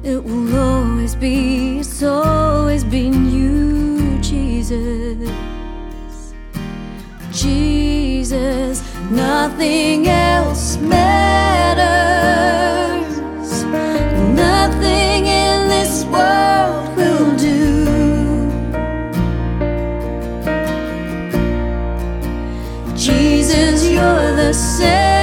It will always be, it's always been you, Jesus. Jesus, nothing else matters. Nothing in this world will do. Jesus, you're the same.